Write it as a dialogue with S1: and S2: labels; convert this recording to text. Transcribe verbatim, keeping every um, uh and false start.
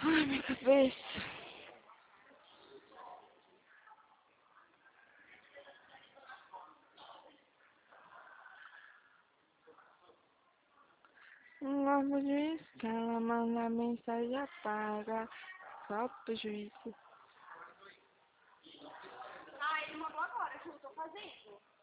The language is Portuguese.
S1: Ai, minha cabeça. Um órgão de escala, manda mensagem apaga. Só prejuízo.
S2: Ah, ele mandou agora que eu tô fazendo.